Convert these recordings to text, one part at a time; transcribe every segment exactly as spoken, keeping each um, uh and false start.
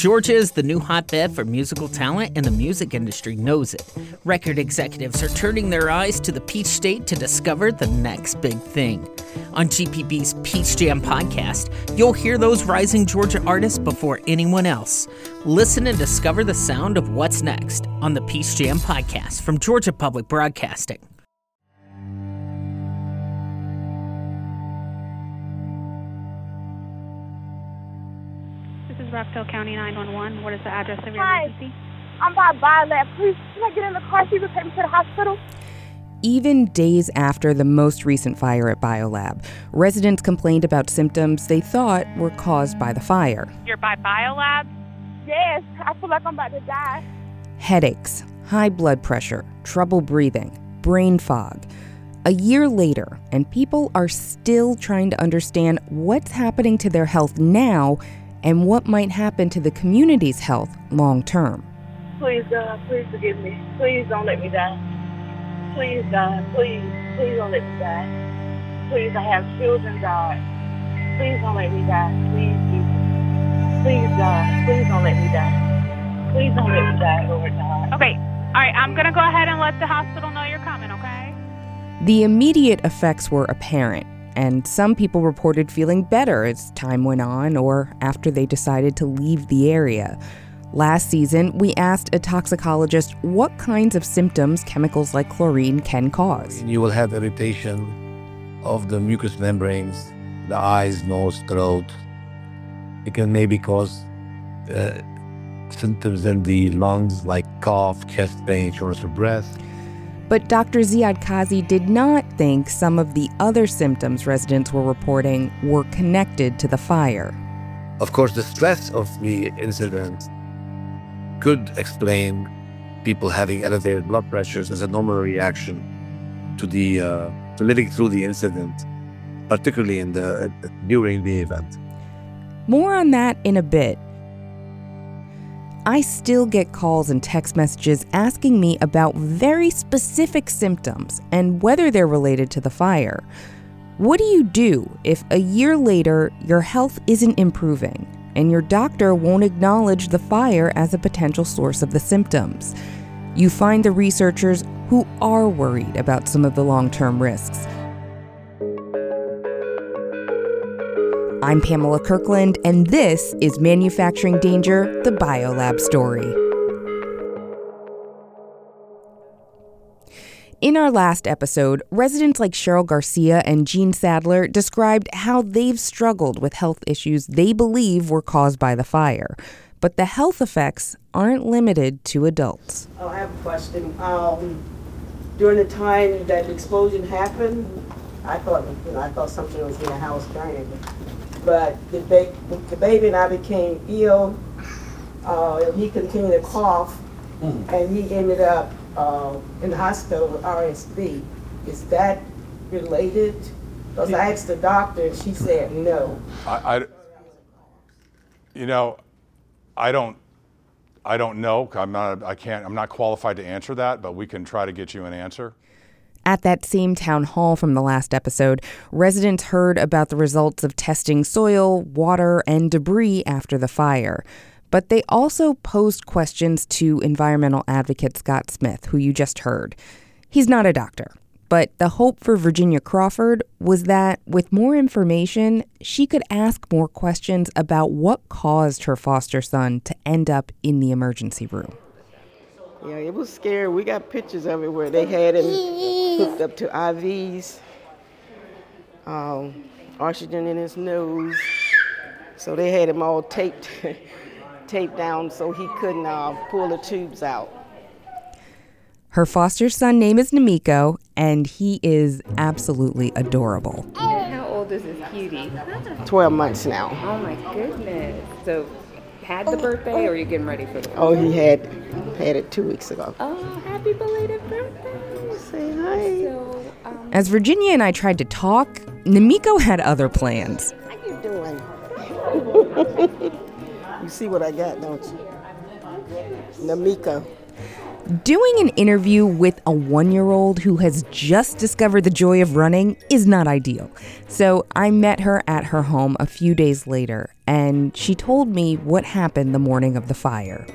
Georgia is the new hotbed for musical talent, and the music industry knows it. Record executives are turning their eyes to the Peach State to discover the next big thing. On G P B's Peach Jam podcast, you'll hear those rising Georgia artists before anyone else. Listen and discover the sound of what's next on the Peach Jam podcast from Georgia Public Broadcasting. Rockville County nine one one. What is the address of your Hi. emergency? I'm by Biolab. Please, can I get in the car so you can take me to the hospital? Even days after the most recent fire at Biolab, residents complained about symptoms they thought were caused by the fire. You're by Biolab? Yes, I feel like I'm about to die. Headaches, high blood pressure, trouble breathing, brain fog. A year later, and people are still trying to understand what's happening to their health now and what might happen to the community's health long term. Please, God, please forgive me. Please don't let me die. Please, God, please, please don't let me die. Please, I have children, God. Please don't let me die. Please, Jesus. Please, God, please don't let me die. Please don't let me die, Lord God. Okay, all right, I'm going to go ahead and let the hospital know you're coming, okay? The immediate effects were apparent, and some people reported feeling better as time went on or after they decided to leave the area. Last season, we asked a toxicologist what kinds of symptoms chemicals like chlorine can cause. You will have irritation of the mucous membranes, the eyes, nose, throat. It can maybe cause uh, symptoms in the lungs like cough, chest pain, shortness of breath. But Doctor Ziad Kazi did not think some of the other symptoms residents were reporting were connected to the fire. Of course, the stress of the incident could explain people having elevated blood pressures as a normal reaction to the uh, to living through the incident, particularly in the uh, during the event. More on that in a bit. I still get calls and text messages asking me about very specific symptoms and whether they're related to the fire. What do you do if a year later your health isn't improving and your doctor won't acknowledge the fire as a potential source of the symptoms? You find the researchers who are worried about some of the long-term risks. I'm Pamela Kirkland, and this is Manufacturing Danger, the Biolab story. In our last episode, residents like Cheryl Garcia and Jean Sadler described how they've struggled with health issues they believe were caused by the fire. But the health effects aren't limited to adults. Oh, I have a question. Um, during the time that the explosion happened, I thought, you know, I thought something was in the house burning. But the, ba- the baby and I became ill. Uh, he continued to cough, mm. and he ended up uh, in the hospital with R S V. Is that related? Because I asked the doctor, and she said no. I, I, you know, I don't, I don't know. I'm not, I can't, I'm not qualified to answer that, but we can try to get you an answer. At that same town hall from the last episode, residents heard about the results of testing soil, water, and debris after the fire. But they also posed questions to environmental advocate Scott Smith, who you just heard. He's not a doctor, but the hope for Virginia Crawford was that with more information, she could ask more questions about what caused her foster son to end up in the emergency room. Yeah, it was scary. We got pictures of it where they had him hooked up to I Vs, um, oxygen in his nose. So they had him all taped, taped down so he couldn't uh, pull the tubes out. Her foster son name is Namiko, and he is absolutely adorable. And how old is this cutie? Twelve months now. Oh my goodness. So had the birthday, or are you getting ready for the birthday? Oh, he had had it two weeks ago. Oh, happy belated birthday. Say hi. So, um, As Virginia and I tried to talk, Namiko had other plans. How you doing? You see what I got, don't you? Namiko. Doing an interview with a one-year-old who has just discovered the joy of running is not ideal. So I met her at her home a few days later, and she told me what happened the morning of the fire.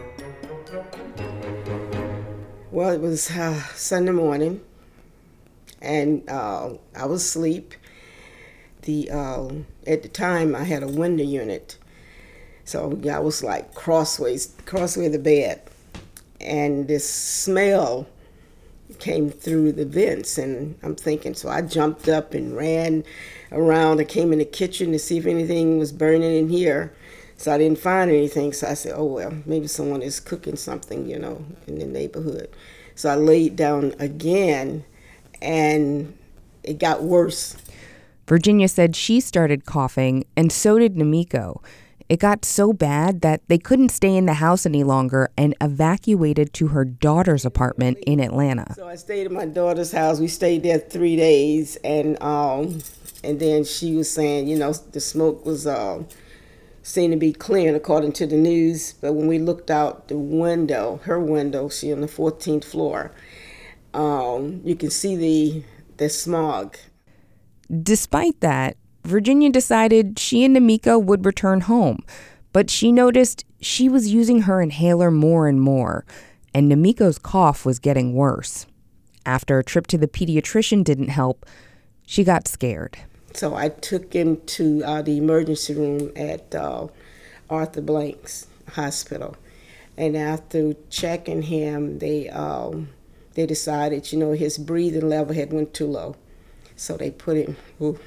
Well, it was uh, Sunday morning, and uh, I was asleep. The uh, at the time, I had a window unit, so I was like crossways, crossway the bed. And this smell came through the vents, and I'm thinking, so I jumped up and ran around. I came in the kitchen to see if anything was burning in here, so I didn't find anything. So I said, oh, well, maybe someone is cooking something, you know, in the neighborhood. So I laid down again, and it got worse. Virginia said she started coughing, and so did Namiko. It got so bad that they couldn't stay in the house any longer and evacuated to her daughter's apartment in Atlanta. So I stayed at my daughter's house. We stayed there three days, and um, and then she was saying, you know, the smoke was uh, seemed to be clearing according to the news. But when we looked out the window, her window, she on the fourteenth floor, um, you can see the the smog. Despite that, Virginia decided she and Namiko would return home, but she noticed she was using her inhaler more and more, and Namiko's cough was getting worse. After a trip to the pediatrician didn't help, she got scared. So I took him to uh, the emergency room at uh, Arthur Blanks Hospital, and after checking him, they um, they decided, you know, his breathing level had went too low, so they put him. Ooh,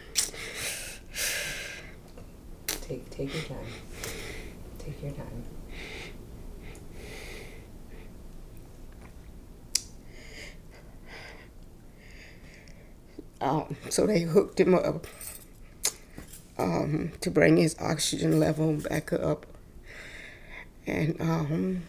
Take, take your time. Take your time. Um, so they hooked him up um, to bring his oxygen level back up. And um,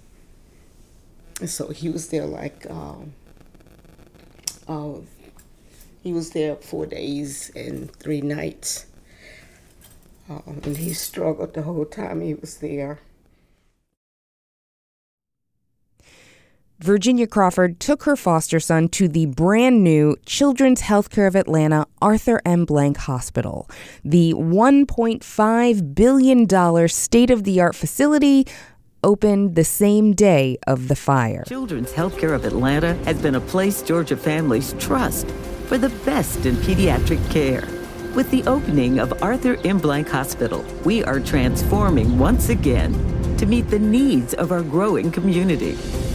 so he was there like, um, uh, he was there four days and three nights. Um, and he struggled the whole time he was there. Virginia Crawford took her foster son to the brand new Children's Healthcare of Atlanta Arthur M. Blank Hospital, the one point five billion dollars state-of-the-art facility opened the same day of the fire. Children's Healthcare of Atlanta has been a place Georgia families trust for the best in pediatric care. With the opening of Arthur M. Blank Hospital, we are transforming once again to meet the needs of our growing community.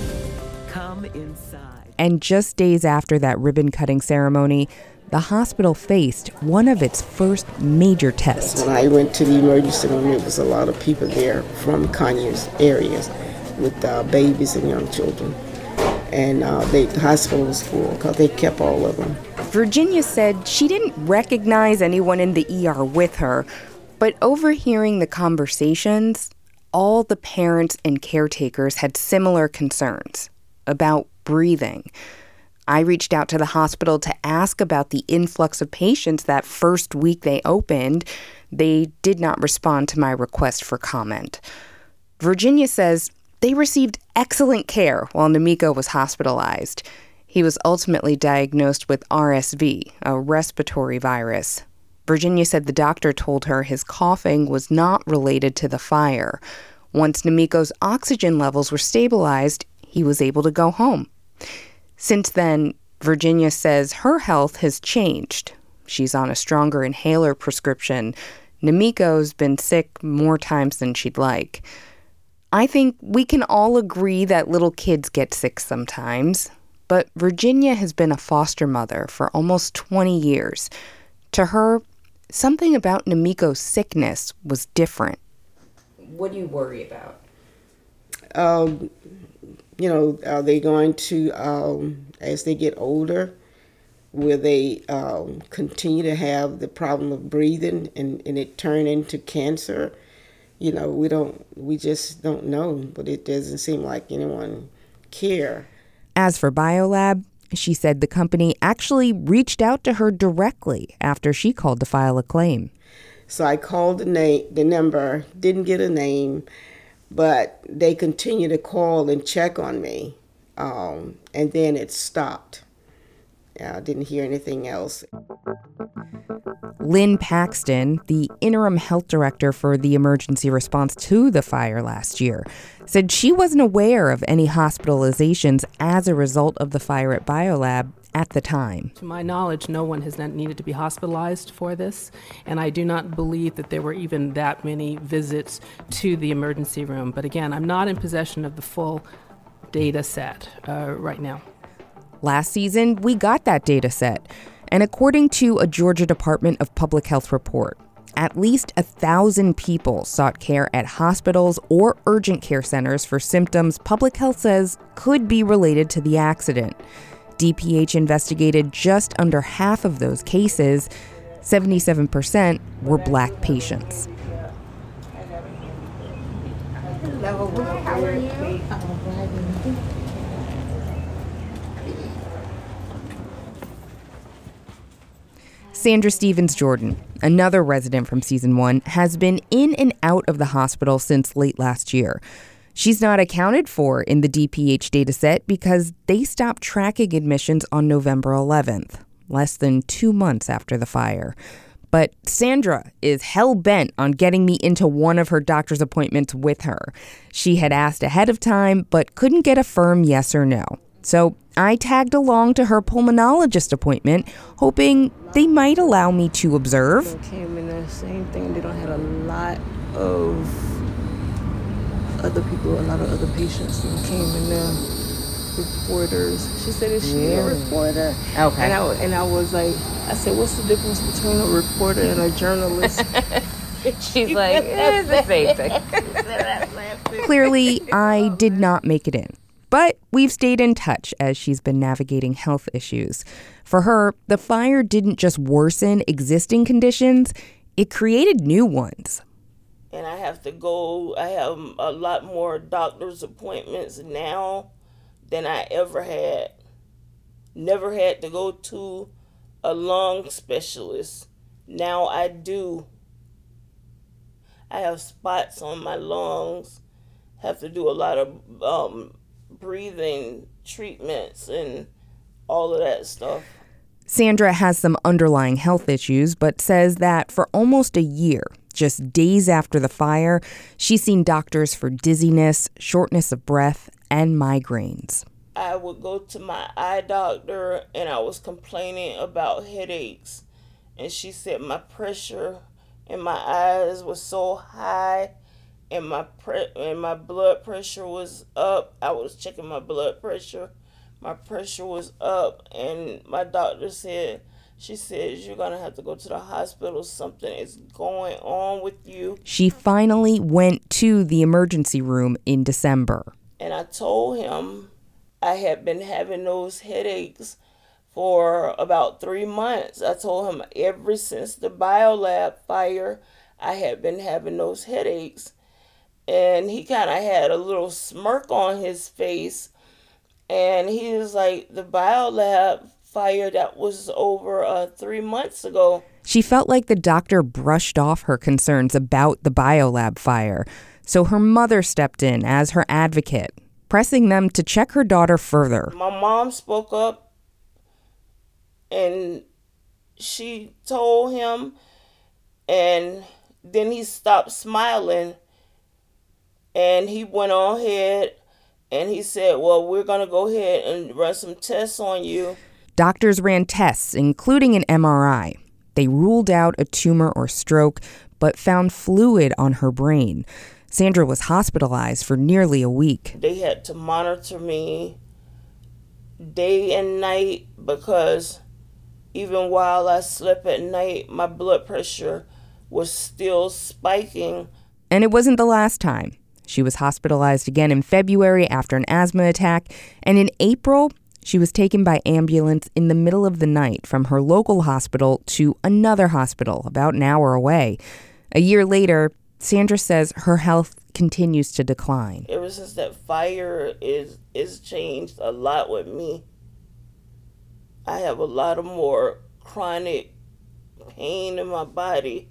Come inside. And just days after that ribbon-cutting ceremony, the hospital faced one of its first major tests. When I went to the emergency room, there was a lot of people there from Conyers areas with uh, babies and young children. And uh, they, the hospital was full because they kept all of them. Virginia said she didn't recognize anyone in the E R with her, but overhearing the conversations, all the parents and caretakers had similar concerns about breathing. I reached out to the hospital to ask about the influx of patients that first week they opened. They did not respond to my request for comment. Virginia says they received excellent care while Namiko was hospitalized. He was ultimately diagnosed with R S V, a respiratory virus. Virginia said the doctor told her his coughing was not related to the fire. Once Namiko's oxygen levels were stabilized, he was able to go home. Since then, Virginia says her health has changed. She's on a stronger inhaler prescription. Namiko's been sick more times than she'd like. I think we can all agree that little kids get sick sometimes. But Virginia has been a foster mother for almost twenty years. To her, something about Namiko's sickness was different. What do you worry about? Um, you know, are they going to, um, as they get older, will they um, continue to have the problem of breathing and, and it turn into cancer? You know, we don't, we just don't know, but it doesn't seem like anyone care. As for BioLab, she said the company actually reached out to her directly after she called to file a claim. So I called the name, the number, didn't get a name, but they continue to call and check on me. um, and then it stopped. I didn't hear anything else. Lynn Paxton, the interim health director for the emergency response to the fire last year, said she wasn't aware of any hospitalizations as a result of the fire at BioLab at the time. To my knowledge, no one has not needed to be hospitalized for this, and I do not believe that there were even that many visits to the emergency room. But again, I'm not in possession of the full data set uh, right now. Last season, we got that data set, and according to a Georgia Department of Public Health report, at least a thousand people sought care at hospitals or urgent care centers for symptoms public health says could be related to the accident. D P H investigated just under half of those cases. seventy-seven percent were Black patients. Hello, how are you? Sandra Stevens Jordan, another resident from season one, has been in and out of the hospital since late last year. She's not accounted for in the D P H dataset because they stopped tracking admissions on November eleventh, less than two months after the fire. But Sandra is hell-bent on getting me into one of her doctor's appointments with her. She had asked ahead of time, but couldn't get a firm yes or no. So I tagged along to her pulmonologist appointment, hoping they might allow me to observe. They came in the same thing. They don't have a lot of other people, a lot of other patients that came in there, reporters. She said, is she yeah. a reporter? Okay. And I, and I was like, I said, what's the difference between a reporter and a journalist? She's like, it's the same thing. Clearly, I did not make it in. But we've stayed in touch as she's been navigating health issues. For her, the fire didn't just worsen existing conditions, it created new ones. And I have to go, I have a lot more doctor's appointments now than I ever had. Never had to go to a lung specialist. Now I do. I have spots on my lungs, have to do a lot of um, breathing treatments and all of that stuff. Sandra has some underlying health issues, but says that for almost a year, just days after the fire, she's seen doctors for dizziness, shortness of breath, and migraines. I would go to my eye doctor and I was complaining about headaches. And she said my pressure in my eyes was so high and my pre- and my blood pressure was up. I was checking my blood pressure. My pressure was up, and my doctor said, she says, you're going to have to go to the hospital. Something is going on with you. She finally went to the emergency room in December. And I told him I had been having those headaches for about three months. I told him ever since the BioLab fire, I had been having those headaches. And he kind of had a little smirk on his face. And he was like, the BioLab fire that was over uh, three months ago. She felt like the doctor brushed off her concerns about the BioLab fire. So her mother stepped in as her advocate, pressing them to check her daughter further. My mom spoke up and she told him, and then he stopped smiling and he went on ahead and he said, well, we're going to go ahead and run some tests on you. Doctors ran tests, including an M R I. They ruled out a tumor or stroke, but found fluid on her brain. Sandra was hospitalized for nearly a week. They had to monitor me day and night because even while I slept at night, my blood pressure was still spiking. And it wasn't the last time. She was hospitalized again in February after an asthma attack, and in April, she was taken by ambulance in the middle of the night from her local hospital to another hospital about an hour away. A year later, Sandra says her health continues to decline. Ever since that fire is is changed a lot with me. I have a lot of more chronic pain in my body.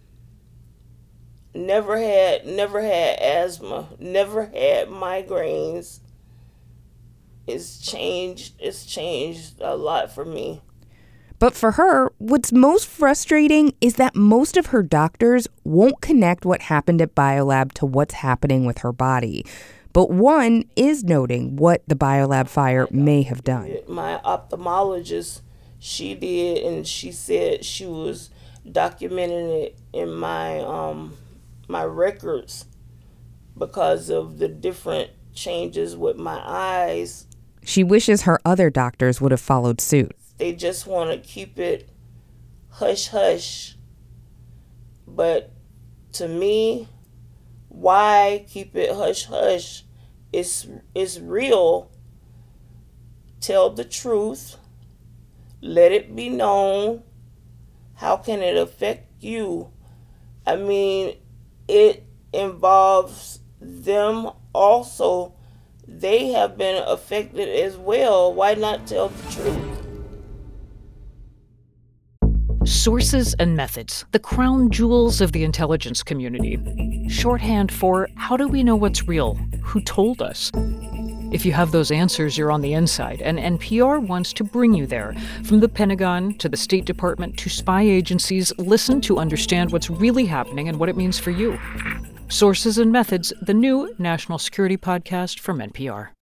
Never had, never had asthma, never had migraines. it's changed. It's changed a lot for me. But for her, what's most frustrating is that most of her doctors won't connect what happened at Biolab to what's happening with her body. But one is noting what the Biolab fire may have done. My ophthalmologist, she did, and she said she was documenting it in my um my records because of the different changes with my eyes. She wishes her other doctors would have followed suit. They just want to keep it hush hush. But to me, why keep it hush hush? It's, it's real. Tell the truth. Let it be known. How can it affect you? I mean, it involves them also. They have been affected as well. Why not tell the truth? Sources and methods, the crown jewels of the intelligence community. Shorthand for how do we know what's real? Who told us? If you have those answers, you're on the inside, and N P R wants to bring you there. From the Pentagon to the State Department to spy agencies, listen to understand what's really happening and what it means for you. Sources and Methods, the new national security podcast from N P R.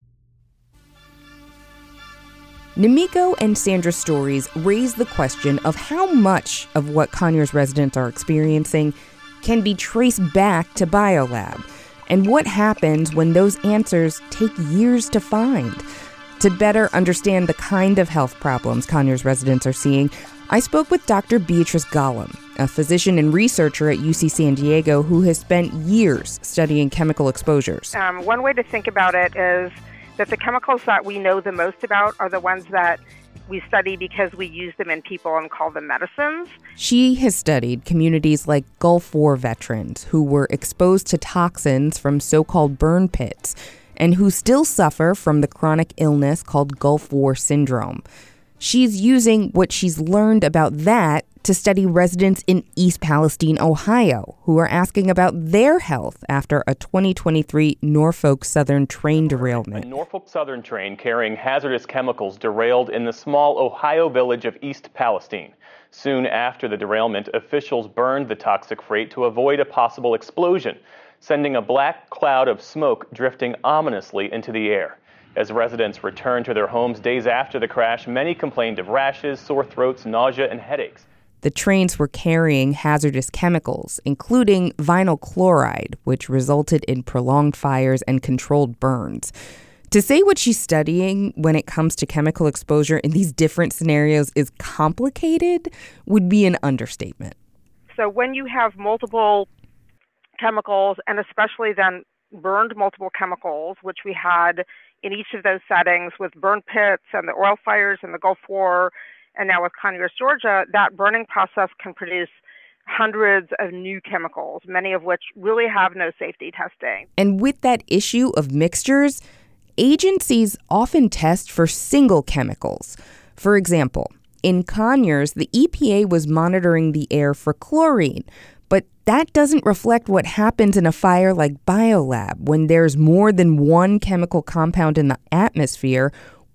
Namiko and Sandra's stories raise the question of how much of what Conyers residents are experiencing can be traced back to Biolab, and what happens when those answers take years to find. To better understand the kind of health problems Conyers residents are seeing, I spoke with Doctor Beatrice Golomb, a physician and researcher at U C San Diego who has spent years studying chemical exposures. Um, one way to think about it is that the chemicals that we know the most about are the ones that we study because we use them in people and call them medicines. She has studied communities like Gulf War veterans who were exposed to toxins from so-called burn pits and who still suffer from the chronic illness called Gulf War syndrome. She's using what she's learned about that to study residents in East Palestine, Ohio, who are asking about their health after a twenty twenty-three Norfolk Southern train derailment. A Norfolk Southern train carrying hazardous chemicals derailed in the small Ohio village of East Palestine. Soon after the derailment, officials burned the toxic freight to avoid a possible explosion, sending a black cloud of smoke drifting ominously into the air. As residents returned to their homes days after the crash, many complained of rashes, sore throats, nausea, and headaches. The trains were carrying hazardous chemicals, including vinyl chloride, which resulted in prolonged fires and controlled burns. To say what she's studying when it comes to chemical exposure in these different scenarios is complicated would be an understatement. So when you have multiple chemicals, and especially then burned multiple chemicals, which we had in each of those settings with burn pits and the oil fires and the Gulf War, and now with Conyers, Georgia, that burning process can produce hundreds of new chemicals, many of which really have no safety testing. And with that issue of mixtures, agencies often test for single chemicals. For example, in Conyers, the E P A was monitoring the air for chlorine, but that doesn't reflect what happens in a fire like Biolab when there's more than one chemical compound in the atmosphere,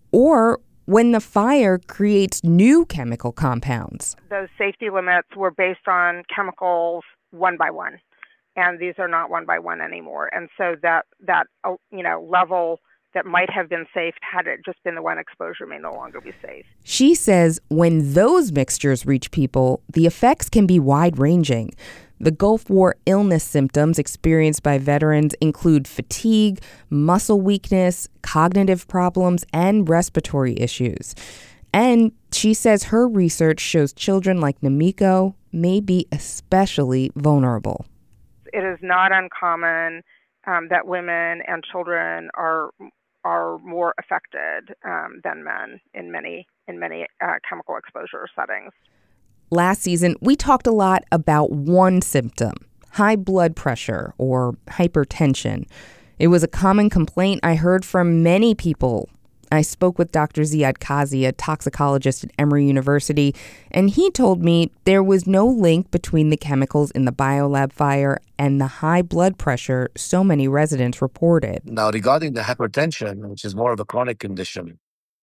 or when the fire creates new chemical compounds. Those safety limits were based on chemicals one by one, and these are not one by one anymore. And so that, that uh, you know, level that might have been safe had it just been the one exposure may no longer be safe. She says when those mixtures reach people, the effects can be wide-ranging. The Gulf War illness symptoms experienced by veterans include fatigue, muscle weakness, cognitive problems, and respiratory issues. And she says her research shows children like Namiko may be especially vulnerable. It is not uncommon um, that women and children are are more affected um, than men in many in many uh, chemical exposure settings. Last season, we talked a lot about one symptom, high blood pressure or hypertension. It was a common complaint I heard from many people I spoke with Doctor Ziad Kazi, a toxicologist at Emory University, and he told me there was no link between the chemicals in the biolab fire and the high blood pressure so many residents reported. Now, regarding the hypertension, which is more of a chronic condition,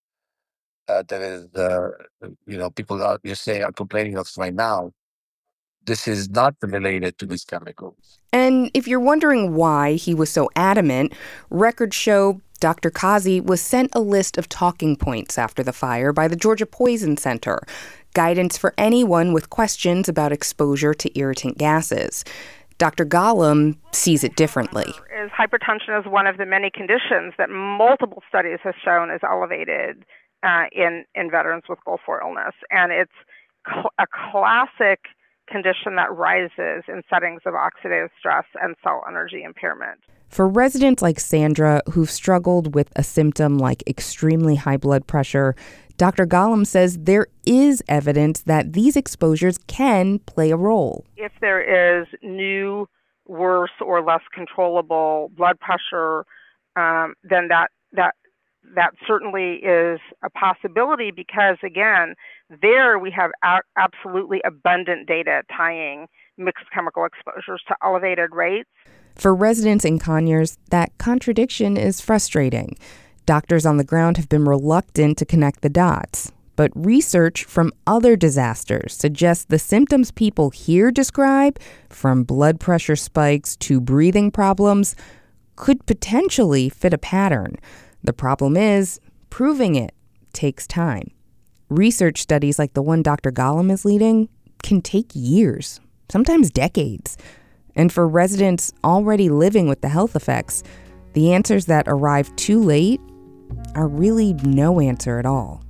uh, that is, uh, you know, people are, you say, are complaining of right now, this is not related to these chemicals. And if you're wondering why he was so adamant, records show Doctor Kazi was sent a list of talking points after the fire by the Georgia Poison Center, guidance for anyone with questions about exposure to irritant gases. Doctor Golomb sees it differently. Is hypertension is one of the many conditions that multiple studies have shown is elevated uh, in, in veterans with Gulf War illness. And it's cl- a classic condition that rises in settings of oxidative stress and cell energy impairment. For residents like Sandra who've struggled with a symptom like extremely high blood pressure, Doctor Golomb says there is evidence that these exposures can play a role. If there is new, worse, or less controllable blood pressure, um, then that that that certainly is a possibility because, again, there we have a- absolutely abundant data tying mixed chemical exposures to elevated rates. For residents in Conyers, that contradiction is frustrating. Doctors on the ground have been reluctant to connect the dots. But research from other disasters suggests the symptoms people here describe, from blood pressure spikes to breathing problems, could potentially fit a pattern. The problem is, proving it takes time. Research studies like the one Doctor Golomb is leading can take years, sometimes decades. And for residents already living with the health effects, the answers that arrive too late are really no answer at all.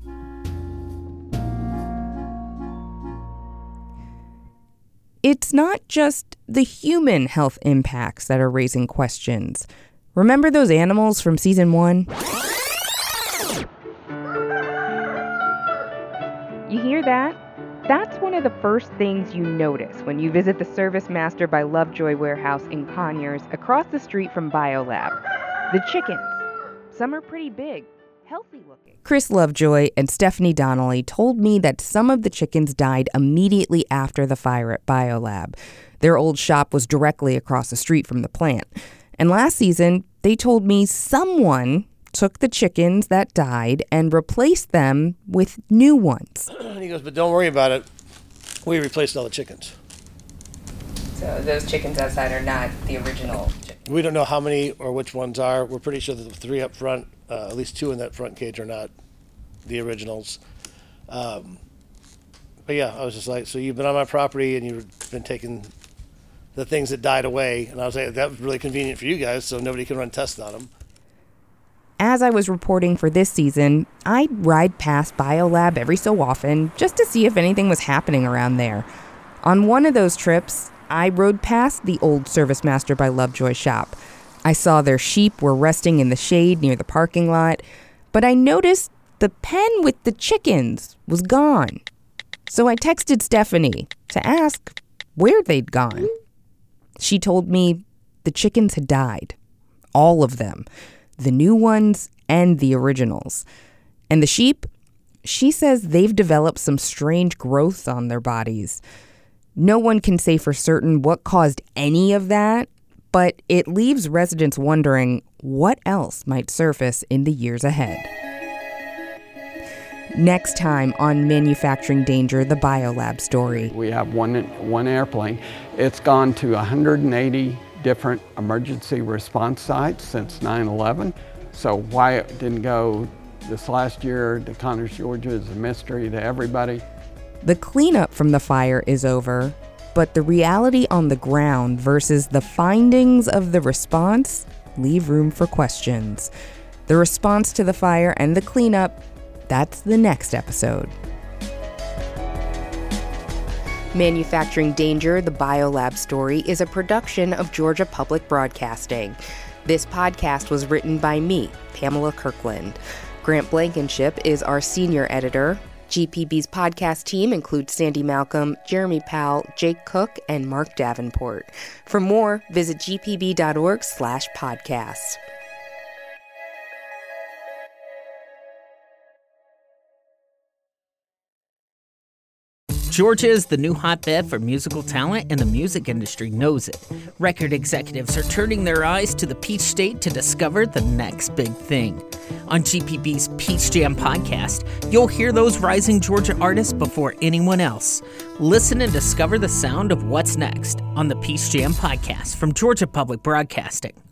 It's not just the human health impacts that are raising questions. Remember those animals from season one? You hear that? That's one of the first things you notice when you visit the Service Master by Lovejoy warehouse in Conyers, across the street from Biolab. The chickens. Some are pretty big, healthy looking. Chris Lovejoy and Stephanie Donnelly told me that some of the chickens died immediately after the fire at Biolab. Their old shop was directly across the street from the plant. And last season, they told me someone took the chickens that died and replaced them with new ones. He goes, but don't worry about it. We replaced all the chickens. So those chickens outside are not the original chickens? We don't know how many or which ones are. We're pretty sure that the three up front, uh, at least two in that front cage, are not the originals. Um, but yeah, I was just like, so you've been on my property and you've been taking the things that died away. And I was like, that was really convenient for you guys, so nobody can run tests on them. As I was reporting for this season, I'd ride past Biolab every so often just to see if anything was happening around there. On one of those trips, I rode past the old Service Master by Lovejoy shop. I saw their sheep were resting in the shade near the parking lot, but I noticed the pen with the chickens was gone. So I texted Stephanie to ask where they'd gone. She told me the chickens had died. All of them. The new ones and the originals. And the sheep, she says they've developed some strange growths on their bodies. No one can say for certain what caused any of that, but it leaves residents wondering what else might surface in the years ahead. Next time on Manufacturing Danger, the Biolab story. We have one, one airplane. It's gone to one hundred eighty different emergency response sites since nine eleven. So why it didn't go this last year to Conyers, Georgia is a mystery to everybody. The cleanup from the fire is over, but the reality on the ground versus the findings of the response leave room for questions. The response to the fire and the cleanup, that's the next episode. Manufacturing Danger, the Biolab story, is a production of Georgia Public Broadcasting. This podcast was written by me, Pamela Kirkland. Grant Blankenship is our senior editor. G P B's podcast team includes Sandy Malcolm, Jeremy Powell, Jake Cook, and Mark Davenport. For more, visit gpb.org slash podcasts. Georgia is the new hotbed for musical talent, and the music industry knows it. Record executives are turning their eyes to the Peach State to discover the next big thing. On G P B's Peach Jam podcast, you'll hear those rising Georgia artists before anyone else. Listen and discover the sound of what's next on the Peach Jam podcast from Georgia Public Broadcasting.